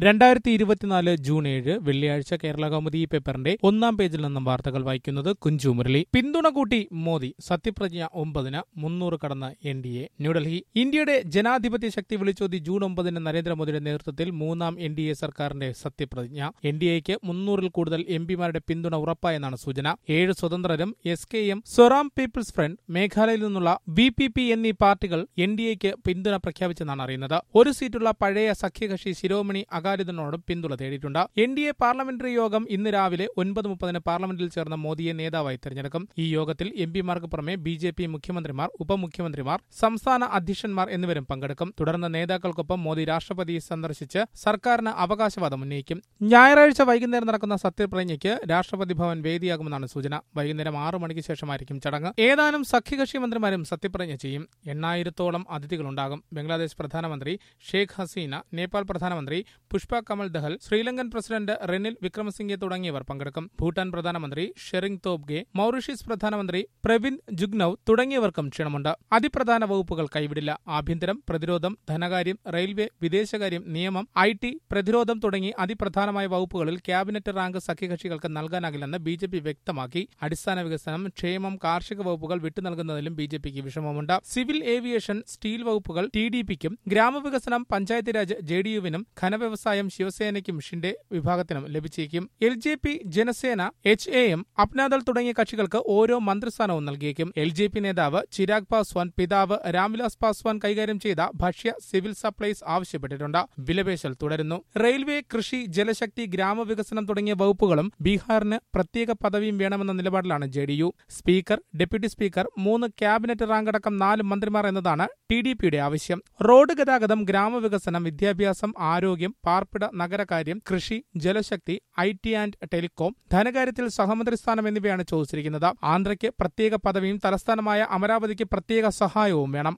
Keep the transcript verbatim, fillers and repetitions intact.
രണ്ടായിരത്തി ഇരുപത്തിനാല് ജൂൺ ഏഴ് വെള്ളിയാഴ്ച കേരള കൗമുദി പേപ്പറിന്റെ ഒന്നാം പേജിൽ നിന്നും വാർത്തകൾ വായിക്കുന്നത് കുഞ്ചു മുരളി. പിന്തുണ കൂട്ടി മോദി, സത്യപ്രതിജ്ഞ ഒമ്പതിന് മുന്നൂറ് കടന്ന് എൻ ഡി എ. ന്യൂഡൽഹി. ഇന്ത്യയുടെ ജനാധിപത്യ ശക്തി വിളിച്ചോതി ജൂൺ ഒമ്പതിന് നരേന്ദ്രമോദിയുടെ നേതൃത്വത്തിൽ മൂന്നാം എൻ ഡി എ സർക്കാരിന്റെ സത്യപ്രതിജ്ഞ. എൻ ഡി എക്ക് മുന്നൂറിൽ കൂടുതൽ എം പിമാരുടെ പിന്തുണ ഉറപ്പായെന്നാണ് സൂചന. ഏഴ് സ്വതന്ത്രരും S K M, Zoram people's front, മേഘാലയയിൽ നിന്നുള്ള ബി പി പി എന്നീ പാർട്ടികൾ എൻ ഡി എക്ക് പിന്തുണ പ്രഖ്യാപിച്ചെന്നാണ് അറിയുന്നത്. ഒരു സീറ്റുള്ള പഴയ സഖ്യകക്ഷി ശിരോമണി അകാലിദളിനോടും പിന്തുണ തേടിയിട്ടുണ്ട്. എൻ ഡി എ പാർലമെന്ററി യോഗം ഇന്ന് രാവിലെ ഒൻപത് മുപ്പതിന് പാർലമെന്റിൽ ചേർന്ന മോദിയെ നേതാവായി തെരഞ്ഞെടുക്കും. ഈ യോഗത്തിൽ എം പിമാർക്ക് പുറമെ ബി ജെ പി മുഖ്യമന്ത്രിമാർ, ഉപമുഖ്യമന്ത്രിമാർ, സംസ്ഥാന അധ്യക്ഷന്മാർ എന്നിവരും പങ്കെടുക്കും. തുടർന്ന് നേതാക്കൾക്കൊപ്പം മോദി രാഷ്ട്രപതിയെ സന്ദർശിച്ച് സർക്കാരിന് അവകാശവാദം ഉന്നയിക്കും. ഞായറാഴ്ച വൈകുന്നേരം നടക്കുന്ന സത്യപ്രതിജ്ഞയ്ക്ക് രാഷ്ട്രപതി ഭവൻ വേദിയാകുമെന്നാണ് സൂചന. വൈകുന്നേരം ആറു മണിക്ക് ശേഷമായിരിക്കും ചടങ്ങ്. ഏതാനും സഖ്യകക്ഷി മന്ത്രിമാരും സത്യപ്രതിജ്ഞ ചെയ്യും. എണ്ണായിരത്തോളം അതിഥികളുണ്ടാകും. ബംഗ്ലാദേശ് പ്രധാനമന്ത്രി ഷെയ്ഖ് ഹസീന, നേപ്പാൾ പ്രധാനമന്ത്രി പുഷ്പ കമൽ ദഹൽ, ശ്രീലങ്കൻ പ്രസിഡന്റ് റെനിൽ വിക്രമസിംഗെ തുടങ്ങിയവർ പങ്കെടുക്കും. ഭൂട്ടാൻ പ്രധാനമന്ത്രി ഷെറിംഗ് തോബ്ഗെ, മൌറീഷ്യസ് പ്രധാനമന്ത്രി പ്രവിന്ദ് ജുഗ്നൌദ് തുടങ്ങിയവർക്കും ക്ഷണമുണ്ട്. അതിപ്രധാന വകുപ്പുകൾ കൈവിടില്ല. ആഭ്യന്തരം, പ്രതിരോധം, ധനകാര്യം, റെയിൽവേ, വിദേശകാര്യം, നിയമം, ഐ ടി, പ്രതിരോധം തുടങ്ങി അതിപ്രധാനമായ വകുപ്പുകളിൽ ക്യാബിനറ്റ് റാങ്ക് സഖ്യകക്ഷികൾക്ക് നൽകാനാകില്ലെന്ന് ബി ജെ പി വ്യക്തമാക്കി. അടിസ്ഥാന വികസനം, ക്ഷേമം, കാർഷിക വകുപ്പുകൾ വിട്ടുനൽകുന്നതിലും ബി ജെ പിക്ക് വിഷമമുണ്ട്. സിവിൽ ഏവിയേഷൻ, സ്റ്റീൽ വകുപ്പുകൾ ടി ഡി പിക്കും, ഗ്രാമവികസനം, പഞ്ചായത്ത് രാജ് ജെ ഡി യുവിനും, ഖനവ്യവസായം ശിവസേനയ്ക്കും ഷിൻഡെ വിഭാഗത്തിനും ലഭിച്ചേക്കും. L J P, Janasena, H A M, Apna Dal തുടങ്ങിയ കക്ഷികൾക്ക് ഓരോ മന്ത്രിസ്ഥാനവും നൽകിയേക്കും. എൽ ജെ പി നേതാവ് ചിരാഗ് പാസ്വാൻ പിതാവ് രാംവിലാസ് പാസ്വാൻ കൈകാര്യം ചെയ്ത ഭക്ഷ്യ, സിവിൽ സപ്ലൈസ് ആവശ്യപ്പെട്ടിട്ടുണ്ട്. വിലപേശൽ തുടരുന്നു. റെയിൽവേ, കൃഷി, ജലശക്തി, ഗ്രാമവികസനം തുടങ്ങിയ വകുപ്പുകളും ബീഹാറിന് പ്രത്യേക പദവിയും വേണമെന്ന നിലപാടിലാണ് J D U. Speaker, deputy speaker, മൂന്ന് ക്യാബിനറ്റ് റാങ്ക് അടക്കം നാല് മന്ത്രിമാർ എന്നതാണ് ടി ഡി പിയുടെ ആവശ്യം. റോഡ് ഗതാഗതം, ഗ്രാമവികസനം, വിദ്യാഭ്യാസം, ആരോഗ്യം, പാർപ്പിട, നഗരകാര്യം, കൃഷി, ജലശക്തി, ഐ ടി ആൻഡ് ടെലികോം, ധനകാര്യത്തിൽ സഹമന്ത്രിസ്ഥാനം എന്നിവയാണ് ചോദിച്ചിരിക്കുന്നത്. ആന്ധ്രയ്ക്ക് പ്രത്യേക പദവിയും തലസ്ഥാനമായ അമരാവതിക്ക് പ്രത്യേക സഹായവും വേണം.